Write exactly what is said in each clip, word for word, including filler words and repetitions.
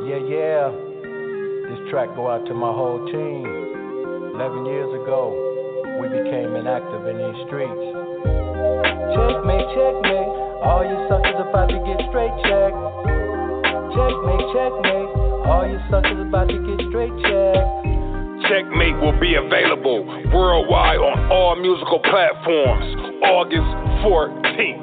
Yeah, yeah. This track go out to my whole team. Eleven years ago, we became inactive in these streets. Checkmate, checkmate. All you suckers about to get straight checked. Checkmate, checkmate. All you suckers about to get straight checked. Checkmate will be available worldwide on all musical platforms August fourteenth.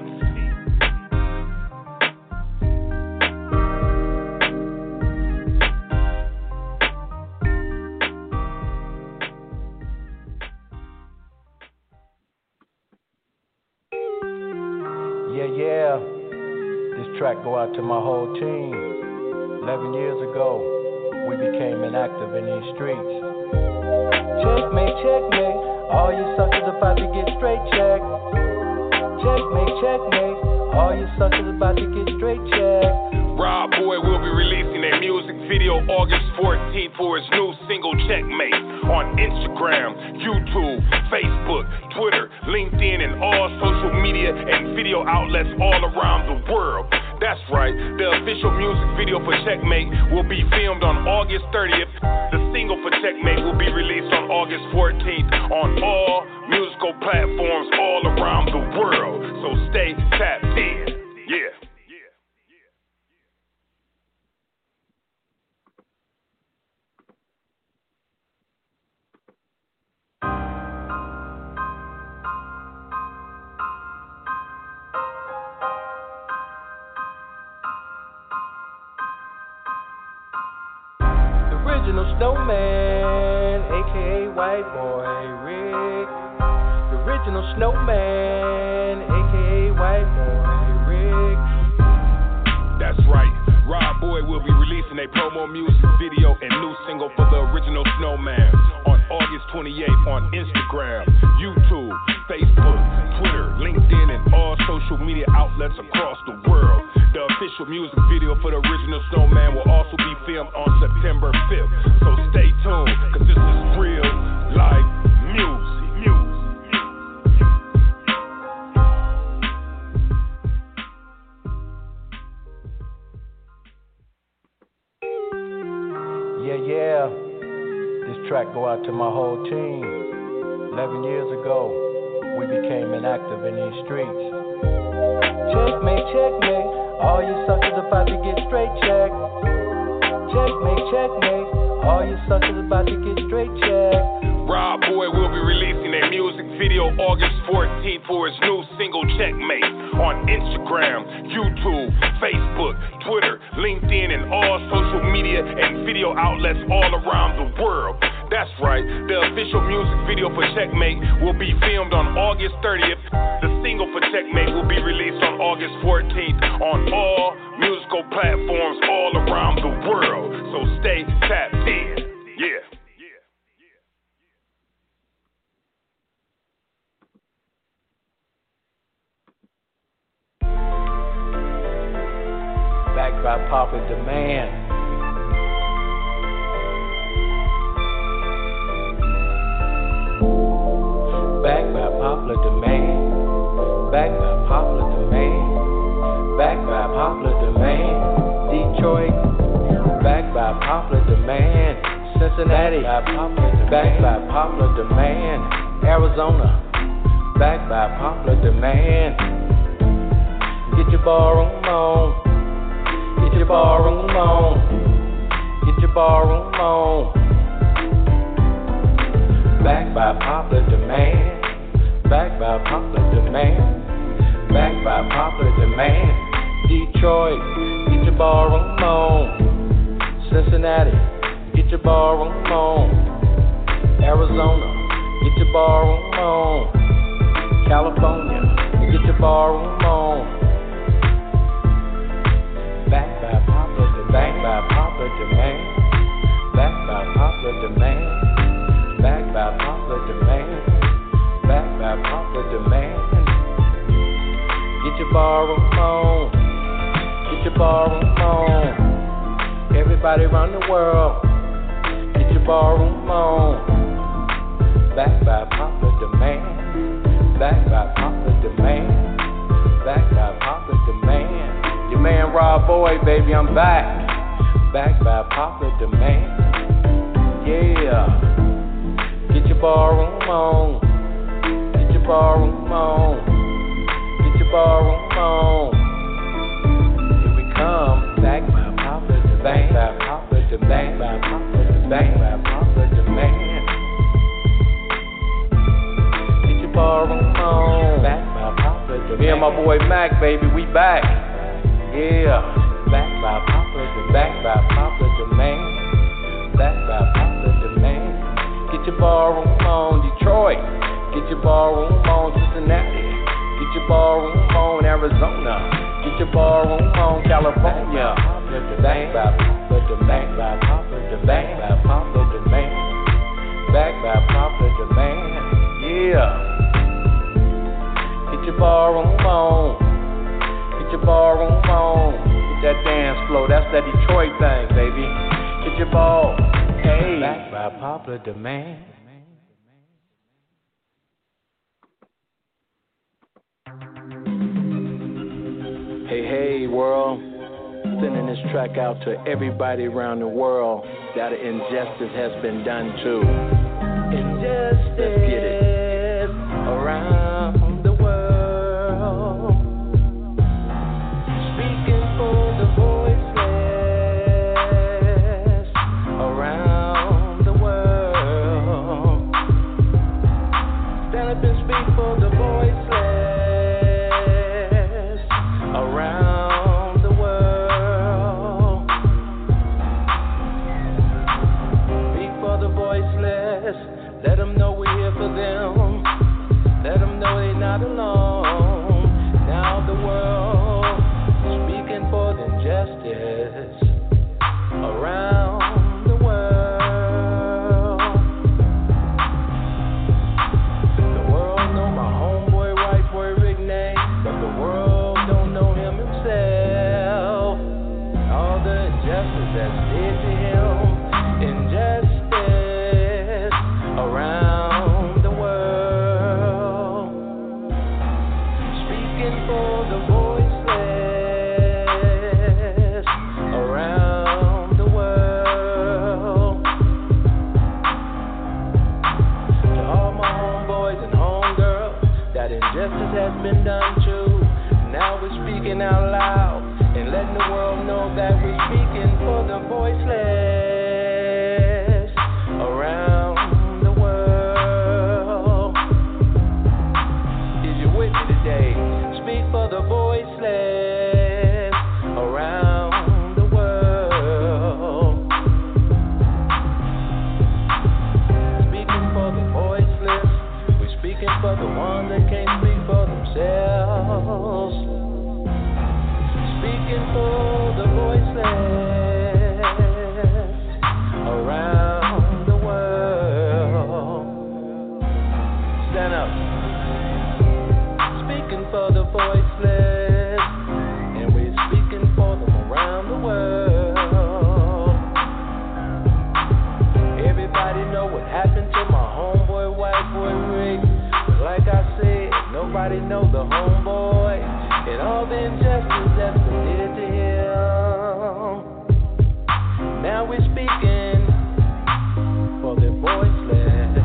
Yeah, yeah. This track go out to my whole team. Eleven years ago, we became inactive in these streets. Checkmate, checkmate. All you suckers about to get straight checked. Checkmate, checkmate. All you suckers about to get straight checked. Rob Boy will be releasing a music video August fourteenth for his new single Checkmate on Instagram, YouTube, Facebook, Twitter, LinkedIn, and all social media and video outlets all around the world. That's right, the official music video for Checkmate will be filmed on August thirtieth. The single for Checkmate will be released on August fourteenth on all musical platforms all around the world. So stay tapped in. Yeah. Original Snowman, aka White Boy Rick. The original Snowman, aka White Boy Rick. That's right, Rob Boy will be releasing a promo music video and new single for the original Snowman on August twenty-eighth on Instagram, YouTube, Facebook, Twitter, LinkedIn, and all social media outlets across the world. The official music video for the original Snowman will also be filmed on September fifth. So stay tuned, cause this is real life music. music. Yeah, yeah. This track go out to my whole team. Eleven years ago, we became inactive in these streets. Checkmate, checkmate. All you suckers about to get straight checked. Checkmate, checkmate. All you suckers about to get straight checked. Rob Boy will be releasing a music video August fourteenth for his new single Checkmate on Instagram, YouTube, Facebook, Twitter, LinkedIn, and all social media and video outlets all around the world. That's right, the official music video for Checkmate will be filmed on August thirtieth. The single for Checkmate will be released on August fourteenth on all musical platforms all around the world. So stay tapped in. Yeah. Backed by popular demand. Backed by popular demand. Backed by popular demand. Backed by popular demand. Detroit. Backed by popular demand. Cincinnati. Backed by popular demand. Arizona. Backed by popular demand. Get your ballroom on. Get your ballroom on. Get your ballroom on. Backed by popular demand. Backed by popular demand. Backed by popular demand. Detroit, get your ballroom on. Cincinnati, get your ballroom on. Arizona, get your ballroom on. California, get your ballroom on. Backed by popular demand. Backed by popular demand. Backed by popular demand. Backed by popular demand. Backed by popular demand. Get your ballroom on. Get your ballroom on. Everybody around the world. Get your ballroom on. Backed by popular demand. Backed by popular demand. Backed by popular demand. Your man Rob Boy, baby, I'm back. backed by popular demand. Yeah, get your ballroom on, get your ballroom on, get your ballroom on. Here we come, backed by popular demand, by popular demand, by popular demand, by popular demand. Get your ballroom on, backed by popular demand. Me and my boy Mac, baby, we back. Yeah, backed by popular demand, backed by popular demand, backed by popular demand. Get your ballroom on, Detroit. Get your ballroom on, Cincinnati. Get your ballroom on, Arizona. Get your ballroom on, California. Backed by popular demand, by popular demand, by popular demand, backed by popular demand. Yeah. Get your ballroom on. Get your ballroom on. Get that dance flow. That's that Detroit thing, baby. Get your ball. Hey. Backed by popular demand. Hey, hey, world. Sending this track out to everybody around the world that an injustice has been done to. Injustice. Let's get it. Around the world. Speaking for the voiceless. Around the world. Stand up and speak for the voiceless. Around the world. Speak for the voiceless. Let them know we're here for them. Let them know they're not alone. Now the world speaking for the injustice around the world. The world know my homeboy, white boy Rick name, but the world don't know him himself. All the injustice that's did to him, injustice around the world. Speaking for the voiceless around the world. To all my homeboys and homegirls that injustice has been done to, now we're speaking out loud and letting the world know that we're speaking for the voiceless around the world. Is you with me today? Speak for the voiceless around the world. Speaking for the voiceless, we're speaking for the ones that can't speak for themselves. Speaking for the voiceless around the world. Stand up. Speaking for the voiceless, and we're speaking for them around the world. Everybody know what happened to my homeboy, white boy Rick. But like I said, nobody know the homeboy and all the injustice that's been did to him. Now we're speaking for the voiceless.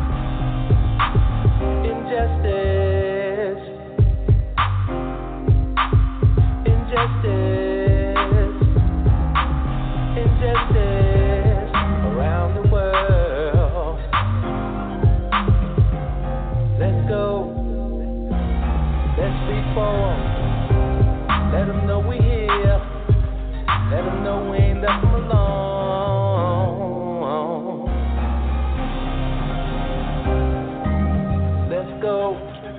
Injustice. Injustice. Injustice around the world. Let's go. Let's speak for them. Let them know we here. Let them know we ain't left them alone. Let's go.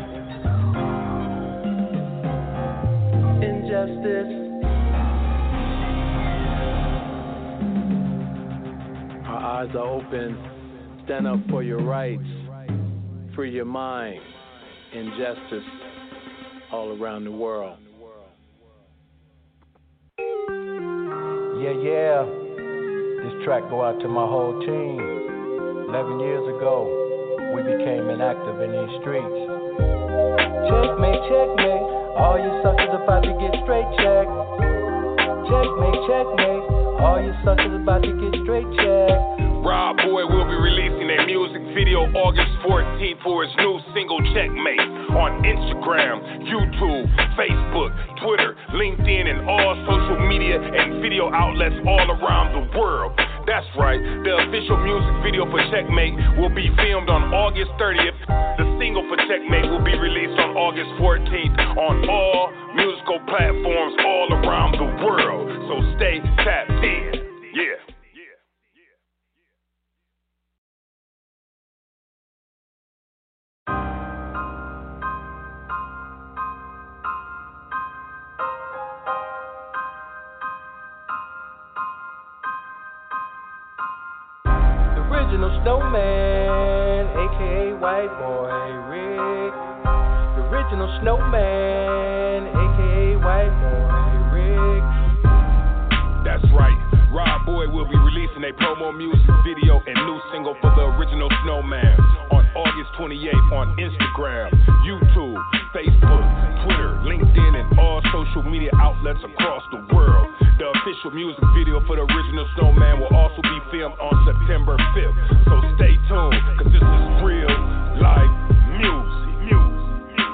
Injustice. Our eyes are open. Stand up for your rights. Free your mind. Injustice all around the world. Yeah, yeah. This track go out to my whole team. Eleven years ago, we became inactive in these streets. Checkmate, checkmate. All you suckers about to get straight checked. Checkmate, checkmate. All you suckers about to get straight checked. Rob Boy will be releasing a music video August fourteenth for his new single Checkmate on Instagram, YouTube, Facebook, Twitter, LinkedIn, and all social media and video outlets all around the world. That's right, the official music video for Checkmate will be filmed on August thirtieth. The single for Checkmate will be released on August fourteenth on all musical platforms all around the world. So stay tapped in. Yeah. Original Snowman, aka White Boy Rick. The original Snowman, aka White Boy Rick. That's right. Rob Boy will be releasing a promo music video and new single for the original Snowman on August twenty-eighth on Instagram, YouTube, Facebook, Twitter, LinkedIn, and all social media outlets across the world. The official music video for the original Snowman will also be filmed on September fifth. So stay tuned, cause this is real life music. music.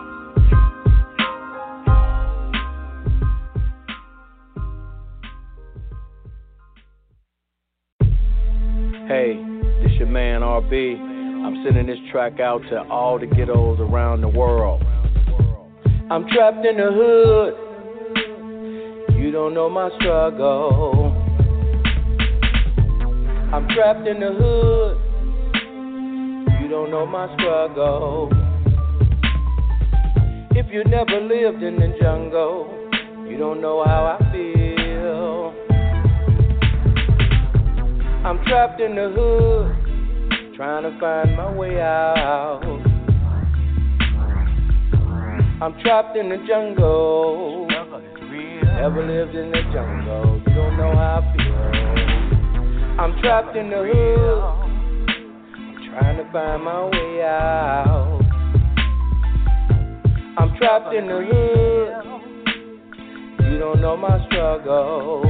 Hey, this your man R B. I'm sending this track out to all the ghettos around the world. I'm trapped in the hood. You don't know my struggle. I'm trapped in the hood. You don't know my struggle. If you never lived in the jungle, you don't know how I feel. I'm trapped in the hood, trying to find my way out. I'm trapped in the jungle. Never lived in the jungle, you don't know how I feel. I'm trapped in the hood, I'm trying to find my way out. I'm trapped in the hood, you don't know my struggle.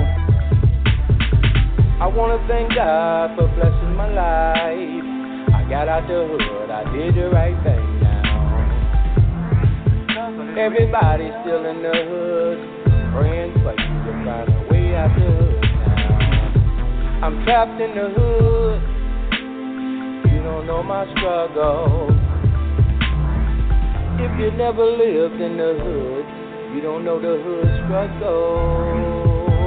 I wanna thank God for blessing my life. I got out the hood, I did the right thing now. Everybody's still in the hood, praying for you to find a way out the hood now. I'm trapped in the hood, you don't know my struggle. If you never lived in the hood, you don't know the hood struggle.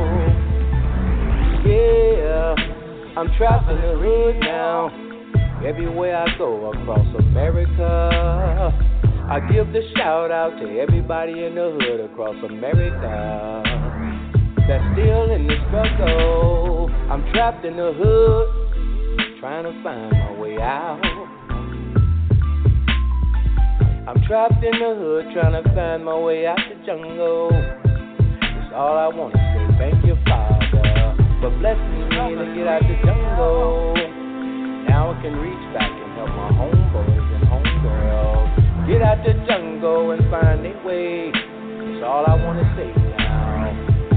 Yeah, I'm trapped in the hood now. Everywhere I go across America, I give the shout out to everybody in the hood across America that's still in the struggle. I'm trapped in the hood, trying to find my way out. I'm trapped in the hood, trying to find my way out the jungle. That's all I want to say. Thank you, Father, for blessing me to get out the jungle. Now I can reach back and help my homeboys and homegirls get out the jungle and find their way. That's all I want to say now.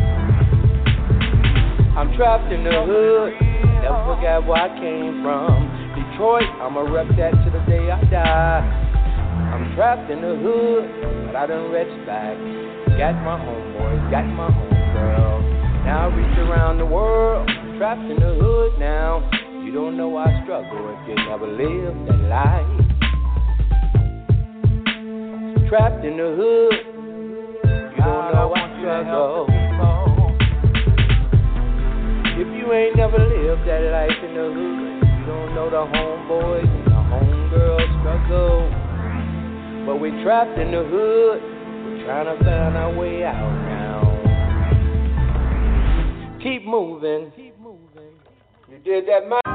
I'm trapped in the hood, never forget where I came from. Detroit, I'ma rep that to the day I die. I'm trapped in the hood, but I done retched back. Got my homeboys, got my homegirls. Now I reach around the world, trapped in the hood now. You don't know I struggle if you never lived that life. Trapped in the hood, you don't know I struggle. If you ain't never lived that life in the hood, you don't know the homeboys and the homegirls struggle. But we trapped in the hood, we're trying to find our way out now. Keep moving, you did that, man.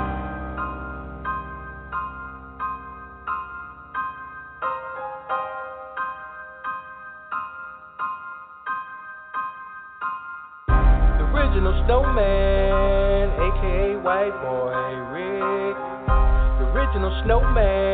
Original Snowman, aka White Boy Rick. The original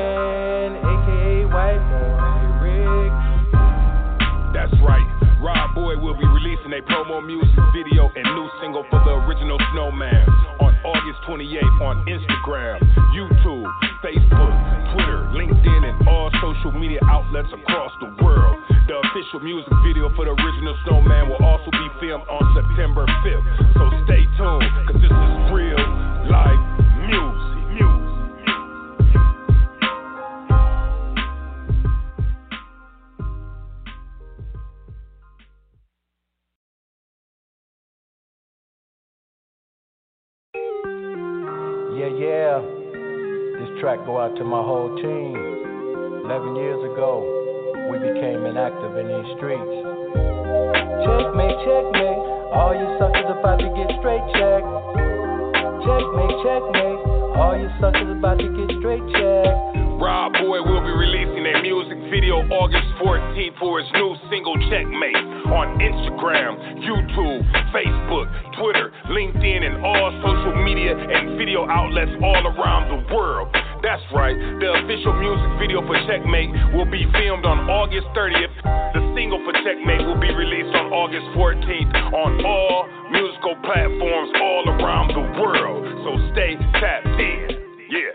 Snowman, aka White Boy Rick. That's right, Rob Boy will be releasing a promo music video and new single for the original Snowman on August twenty-eighth on Instagram, YouTube, Facebook, Twitter, LinkedIn, and all social media outlets across the world. The official music video for the original Snowman will also be filmed on September fifth. So stay tuned, cause this is real life music. music. Yeah, yeah. This track go out to my whole team. Eleven years ago, we became inactive in these streets. Checkmate, checkmate. All you suckers about to get straight checked. Checkmate, checkmate. All you suckers about to get straight checked. Rob Boy will be releasing a music video August fourteenth for his new single Checkmate on Instagram, YouTube, Facebook, Twitter, LinkedIn, and all social media and video outlets all around the world. That's right, the official music video for Checkmate will be filmed on August thirtieth. The single for Checkmate will be released on August fourteenth on all musical platforms all around the world. So stay tapped in. Yeah.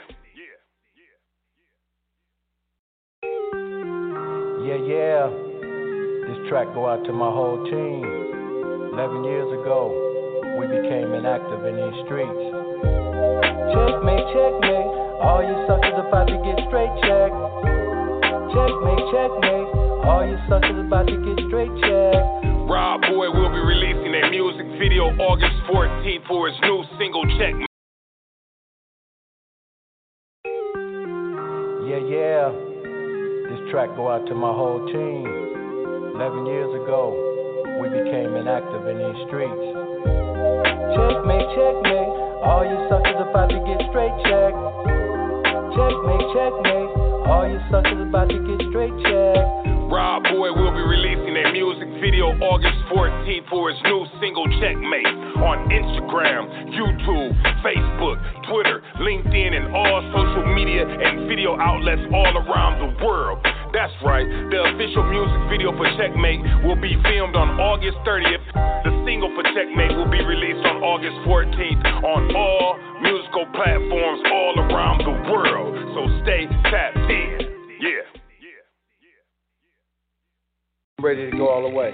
Yeah, yeah. This track go out to my whole team. Eleven years ago, we became inactive in these streets. Checkmate, checkmate. All you suckers about to get straight checked. Checkmate, checkmate. All you suckers about to get straight checked. Rob Boy will be releasing a music video August fourteenth for his new single Checkmate. Yeah, yeah. This track go out to my whole team. Eleven years ago, we became inactive in these streets. Checkmate, checkmate. All you suckers about to get straight checked. Checkmate, checkmate. All you suckers about to get straight checked. Rob Boy will be releasing a music video August fourteenth for his new single Checkmate on Instagram, YouTube, Facebook, Twitter, LinkedIn, and all social media and video outlets all around the world. That's right, the official music video for Checkmate will be filmed on August thirtieth. The single for Checkmate will be released on August fourteenth on all musical platforms all around the world. So stay tapped in. Yeah. I'm ready to go all the way.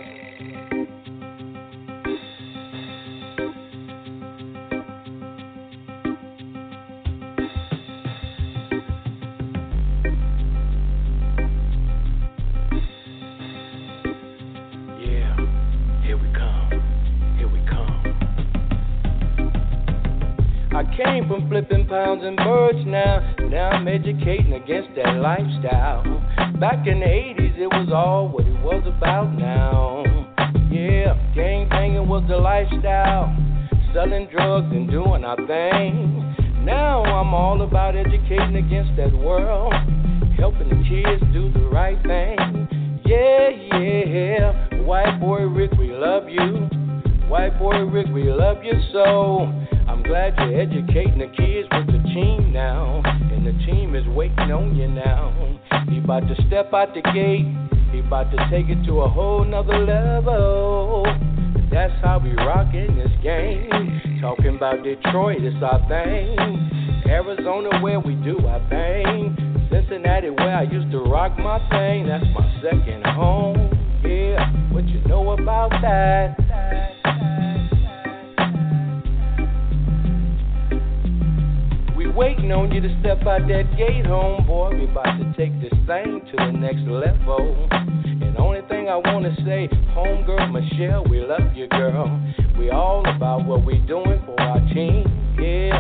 I came from flipping pounds and birds now. Now I'm educating against that lifestyle. Back in the eighties, it was all what it was about now. Yeah, gang banging was the lifestyle. Selling drugs and doing our thing. Now I'm all about educating against that world. Helping the kids do the right thing. Yeah, yeah. White boy Rick, we love you. White boy Rick, we love you so. I'm glad you're educating the kids with the team now. And the team is waiting on you now. He about to step out the gate. He about to take it to a whole nother level. That's how we rock in this game. Talking about Detroit, it's our thing. Arizona, where we do our thing. Cincinnati, where I used to rock my thing. That's my second home. Yeah, what you know about that? Waiting on you to step out that gate, homeboy. We about to take this thing to the next level. And the only thing I want to say, homegirl Michelle, we love you, girl. We all about what we doing for our team, yeah.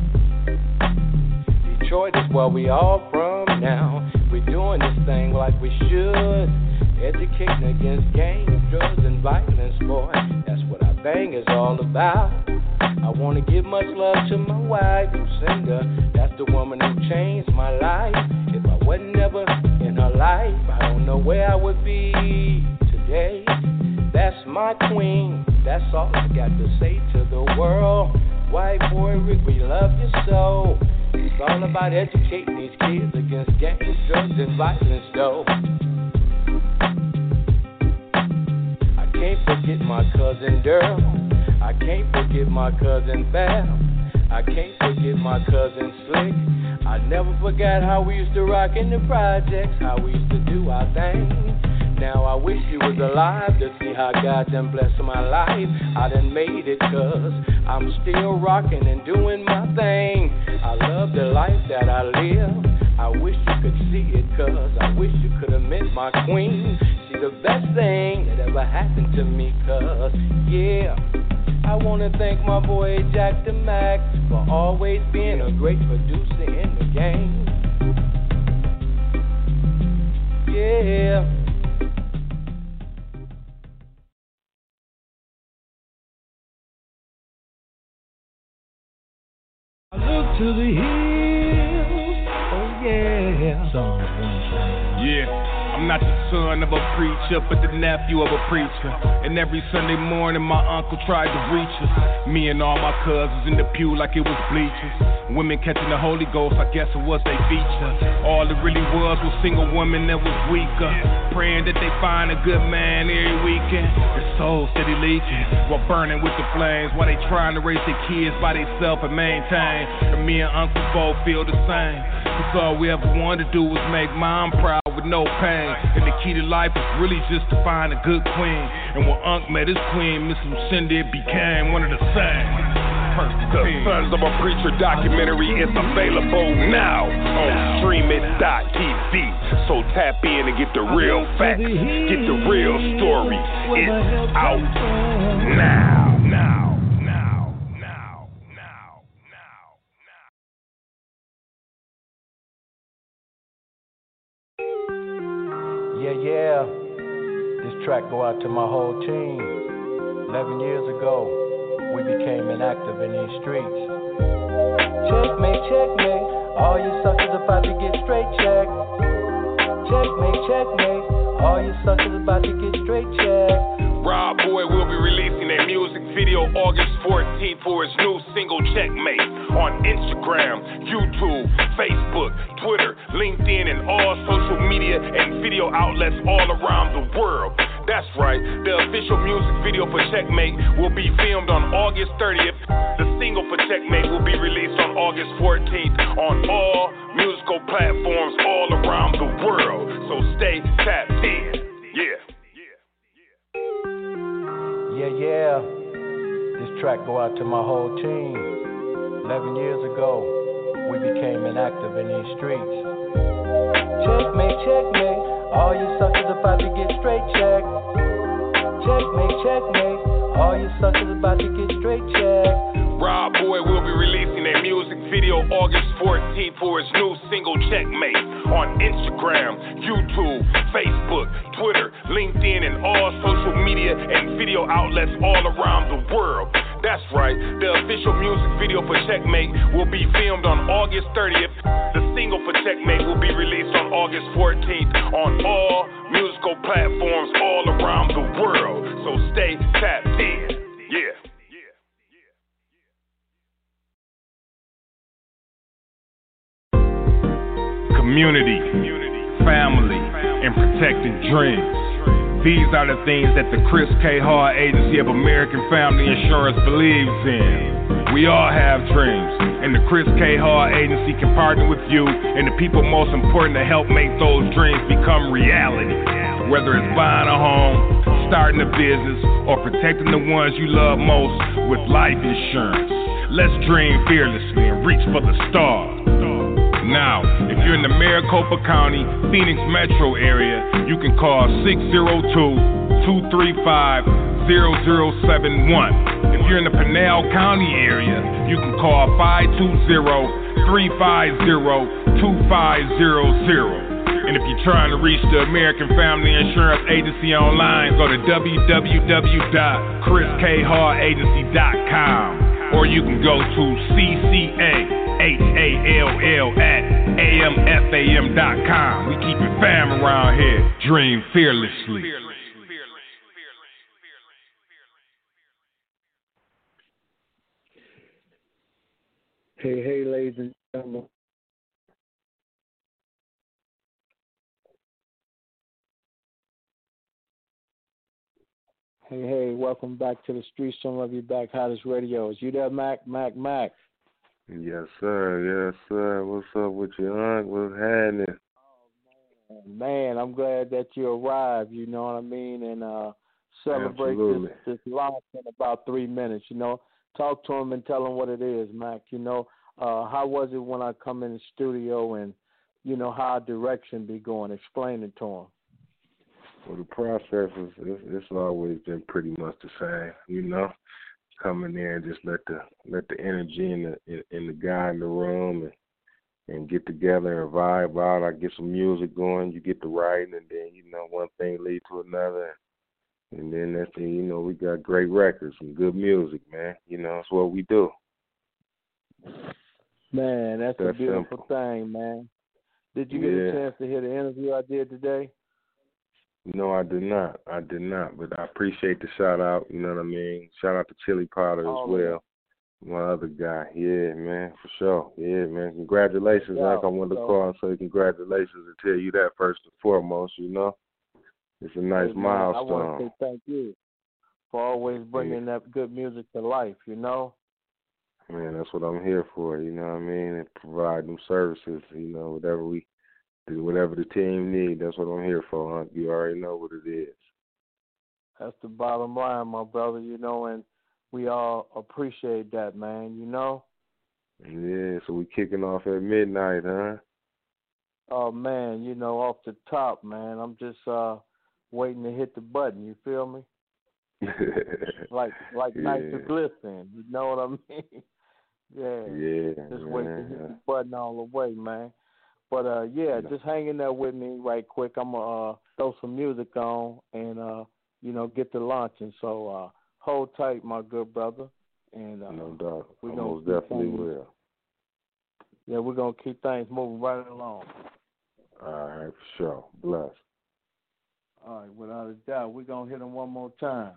Detroit is where we all from now. We doing this thing like we should. Educating against gangs, drugs, and violence, boy. That's what our thing is all about. I want to give much love to my wife, Lucinda. That's the woman who changed my life. If I wasn't ever in her life, I don't know where I would be today. That's my queen. That's all I got to say to the world. White boy Rick, we love you so. It's all about educating these kids against gangs, drugs, and violence, though. I can't forget my cousin Daryl. I can't forget my cousin Fab. I can't forget my cousin Slick. I never forgot how we used to rock in the projects, how we used to do our thing. Now I wish he was alive to see how God done blessed my life. I done made it cause I'm still rocking and doing my thing. I love the life that I live. I wish you could see it cause I wish you could have met my queen. She's the best thing that ever happened to me cause, yeah. I wanna thank my boy Jack the Mac for always being a great producer in the game. Yeah. I look to the hills, oh yeah. Psalms one. Yeah. I'm not the son of a preacher, but the nephew of a preacher. And every Sunday morning my uncle tried to reach us. Me and all my cousins in the pew like it was bleachers. Women catching the Holy Ghost, I guess it was they feature. All it really was was single women that was weaker. Praying that they find a good man every weekend. Their souls steady leaking while burning with the flames. While they trying to raise their kids by themselves and maintain. And me and uncle both feel the same. Cause all we ever wanted to do was make mom proud with no pain. And the key to life is really just to find a good queen. And when Unc met his queen, Miss Lucinda, it became one of the same. The Sons of a Preacher documentary is available now on stream it dot t v. So tap in and get the real facts, get the real story. It's out now, now, now, now, now, now, now. Yeah, yeah. This track go out to my whole team. Eleven years ago, we became inactive in these streets. Checkmate, checkmate. All you suckers about to get straight checked. Checkmate, checkmate. All you suckers about to get straight checked. Rob Boy will be releasing a music video August fourteenth for his new single Checkmate on Instagram, YouTube, Facebook, Twitter, LinkedIn, and all social media and video outlets all around the world. That's right, the official music video for Checkmate will be filmed on August thirtieth. The single for Checkmate will be released on August fourteenth on all musical platforms all around the world. So stay tapped in. Yeah. Yeah, yeah. This track go out to my whole team. Eleven years ago, we became inactive in these streets. Checkmate, checkmate. All you suckers about to get straight checked. Checkmate, checkmate. All you suckers about to get straight checked. Rob Boy will be releasing a music video August fourteenth for his new single Checkmate on Instagram, YouTube, Facebook, Twitter, LinkedIn, and all social media and video outlets all around the world. That's right, the official music video for Checkmate will be filmed on August thirtieth. The single for Checkmate will be released on August fourteenth on all musical platforms all around the world. So stay tapped in. Yeah. Community, family, and protecting dreams. These are the things that the Chris K. Hart Agency of American Family Insurance believes in. We all have dreams, and the Chris K. Hart Agency can partner with you and the people most important to help make those dreams become reality. Whether it's buying a home, starting a business, or protecting the ones you love most with life insurance. Let's dream fearlessly and reach for the stars. Now, if you're in the Maricopa County, Phoenix metro area, you can call six oh two, two three five, zero zero seven one. If you're in the Pinal County area, you can call five two zero, three five zero, two five zero zero. And if you're trying to reach the American Family Insurance Agency online, go to w w w dot chris k hart agency dot com. Or you can go to C C A H A L L at A M F A M dot com. We keep it fam around here. Dream fearlessly. Hey, hey, ladies and gentlemen. Hey, hey, welcome back to the streets. Some of you back, hottest radios. You there, Mac, Mac, Mac? Yes, sir. Yes, sir. What's up with you, Unc? What's happening? Man, I'm glad that you arrived, you know what I mean, and uh, celebrate Absolutely. this, this launch in about three minutes, you know. Talk to him and tell him what it is, Mac, you know. Uh, how was it when I come in the studio and, you know, how direction be going? Explain it to him. Well, the process is it's, it's always been pretty much the same, you know. Coming there and just let the let the energy in the in, in the guy in the room and and get together and vibe out. I get some music going, you get the writing, and then you know one thing leads to another, and then that's the, you know we got great records, some good music, man. You know that's what we do. Man, that's, that's a beautiful simple. thing, man. Did you get yeah. a chance to hear the interview I did today? No, I did not. I did not. But I appreciate the shout out. You know what I mean? Shout out to Chili Potter oh, as well. Man. My other guy. Yeah, man, for sure. Yeah, man. Congratulations. Yeah, like I wanted to call and say congratulations and tell you that first and foremost, you know. It's a nice hey, man, milestone. I want to say thank you for always bringing yeah. that good music to life, you know. Man, that's what I'm here for, you know what I mean? And provide them services, you know, whatever we Whatever the team needs, that's what I'm here for, huh? You already know what it is. That's the bottom line, my brother, you know, and we all appreciate that, man, you know? Yeah, so we kicking off at midnight, huh? Oh, man, you know, off the top, man, I'm just uh, waiting to hit the button, you feel me? like like yeah. nice and glistening, you know what I mean? yeah. Yeah, Just man. waiting to hit the button all the way, man. But, uh, yeah, no. just hang in there with me right quick. I'm going to uh, throw some music on and, uh, you know, get to launching. So uh, hold tight, my good brother. And uh, no doubt. We most definitely things, will. Yeah, we're going to keep things moving right along. All right, for sure. Bless. All right, without a doubt. We're going to hit them one more time.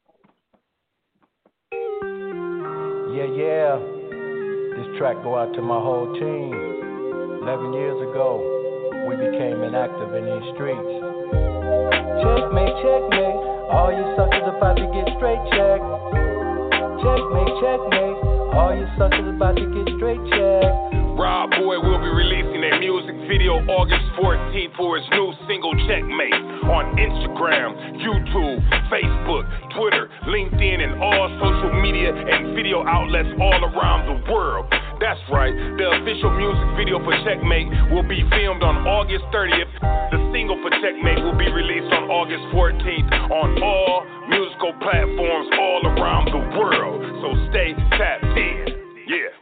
Yeah, yeah. This track go out to my whole team. Eleven years ago, we became inactive in these streets. Checkmate, checkmate, all you suckers about to get straight checked. Checkmate, checkmate, all you suckers about to get straight checked. Rob Boy will be releasing a music video August fourteenth for his new single Checkmate on Instagram, YouTube, Facebook, Twitter, LinkedIn, and all social media and video outlets all around the world. That's right, the official music video for Checkmate will be filmed on August thirtieth. The single for Checkmate will be released on August fourteenth on all musical platforms all around the world. So stay tapped in. Yeah.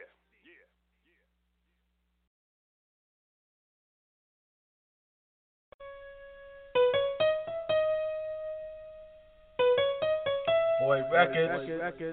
Boy Records.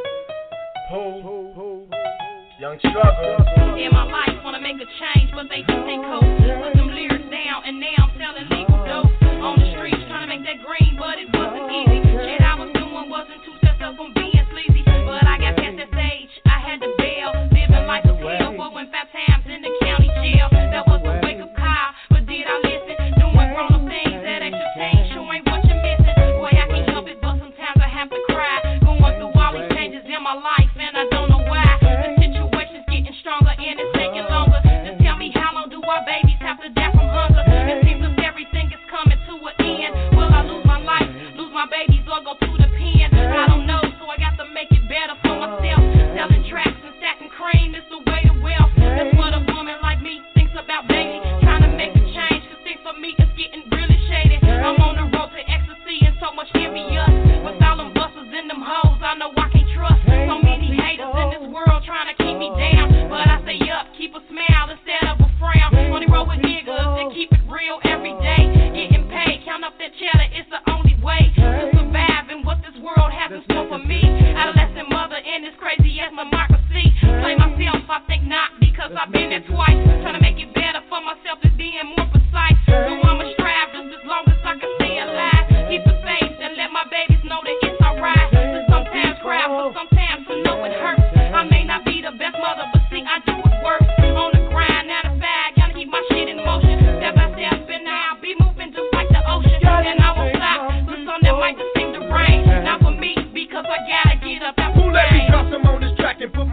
Pooh. Young Struggle. In my life, wanna make a change, but they think they cope. Put some lyrics down, and now I'm selling legal dope. On the streets, trying to make that green, but it wasn't easy. Shit I was doing wasn't too steps up from being sleazy. But I got past that stage, I had to bail. Living life was hell, but when five times in the county jail. That was a wake up call, but did I listen? Doing grown up things, that extra change, sure ain't what you're missing. Boy, I can't help it, but sometimes I have to cry. Going through all these changes in my life, and I don't know why. Stronger and it's taking longer. Just tell me how long do our babies have to die from hunger? It seems as everything is coming to an end. Will I lose my life, lose my babies?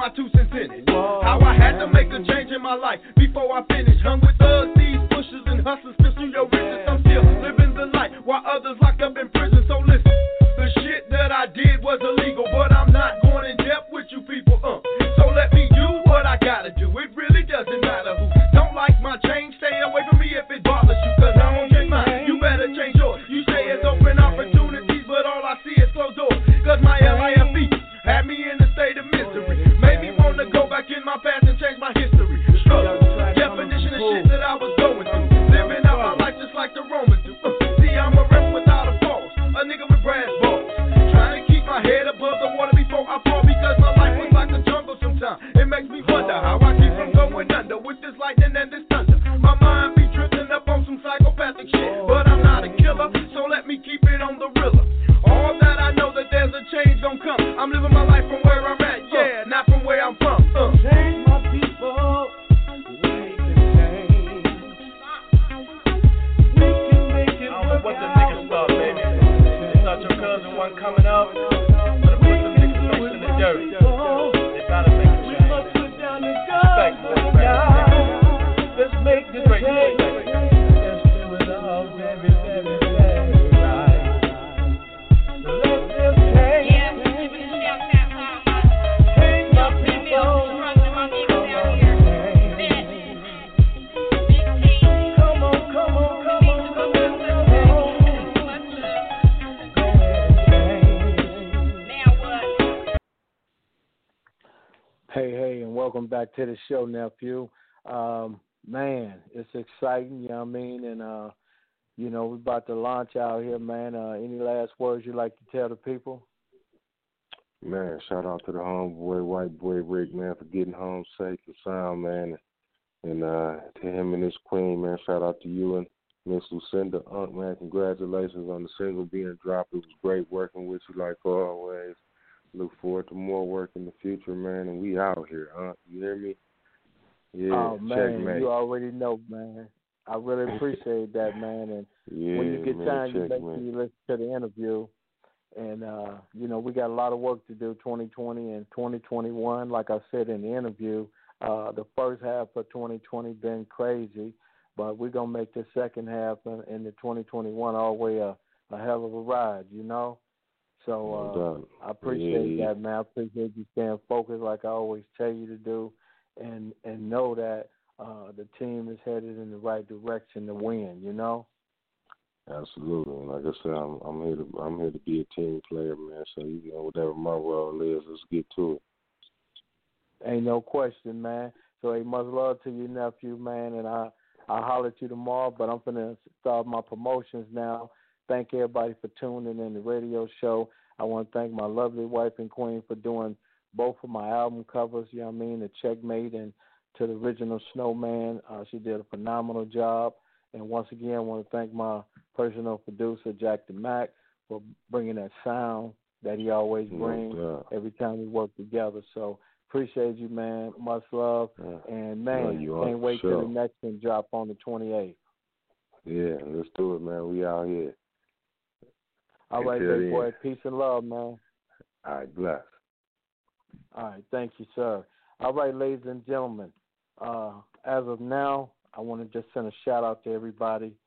my two cents in it. How I had to make a change in my life before I finished. Hung with thugs, thieves, pushers, and hustlers. Pistol your riches, I'm still living the life while others locked up in prison. So listen, the shit that I did was illegal, but I'm not going in depth with you people. Uh. So let me do what I gotta do. It really doesn't matter who don't like my change. Stay away from me if it bothers you, cause I'm gonna change mine. You better change yours. You say it's open opportunities, but all I see is closed doors. Cause my L I F E had me in a state of misery. Made me wanna go back in my past and change my history. Struggle, definition of shit that I was going through. Living out my life just like the Romans do. Uh, see, I'm a rep without a pause. A nigga with brass balls. Trying to keep my head above the water before I fall, because my life was like a jungle sometimes. It makes me wonder how I keep from going under with this lightning and this thunder. My mind be drifting up on some psychopathic shit, but I'm not a killer, so let me keep it on the realer. All that I know that there's a change gon' come. I'm living my life from where I'm at, yeah, not from where I'm from. Uh. Change my people. We can change. We can make it. I don't know what the niggas thought, baby. They thought your cousin wasn't coming up. But put them niggas face in the dirt. They gotta make a change. Respect, boy. Let's make this great change. Let's do it all, baby, baby, baby. Right. Let them change. Yeah, give it a shout out to all my Change my young females people. who's trusting my niggas out here. Bet. Big team. Come on, come on, come on, come on, come on. What's up? Go ahead and change. Now what? Hey, hey, and welcome back to the show, nephew. Um, man, it's exciting, you know what I mean? And, uh, you know, we're about to launch out here, man. Uh, any last words you'd like to tell the people? Man, shout out to the homeboy, white boy Rick, man, for getting home safe and sound, man. And uh, to him and his queen, man, shout out to you and Miss Lucinda Unk, man. Congratulations on the single being dropped. It was great working with you like always. Look forward to more work in the future, man. And we out here, Unk. You hear me? Yeah, Oh, man, checkmate. you already know, man. I really appreciate that, man. And Yeah, when you get man, time, you make checkmate. sure you listen to the interview. And, uh, you know, we got a lot of work to do twenty twenty and twenty twenty-one. Like I said in the interview, uh, the first half of twenty twenty been crazy, but we're going to make the second half in, in the twenty twenty-one all the way a, a hell of a ride, you know? So uh, No I appreciate Yeah, yeah. that, man. I appreciate you staying focused like I always tell you to do, and, and know that uh, the team is headed in the right direction to win, you know? Absolutely. And like I said, I'm, I'm here to I'm here to be a team player, man. So you know, whatever my role is, let's get to it. Ain't no question, man. So hey, much love to your nephew, man, and I I'll holler at you tomorrow, but I'm gonna start my promotions now. Thank everybody for tuning in the radio show. I want to thank my lovely wife and queen for doing both of my album covers, you know what I mean, the Checkmate and to the original Snowman. Uh, she did a phenomenal job. And once again, I want to thank my personal producer, Jack the Mac, for bringing that sound that he always brings No every time we work together. So appreciate you, man. Much love. Yeah. And, No, man, you are, can't wait for till sure. the next one drop on the twenty-eighth. Yeah, let's do it, man. We out here. All right, Until big then. boy. Peace and love, man. All right, bless. All right, thank you, sir. All right, ladies and gentlemen, uh, as of now, I want to just send a shout-out to everybody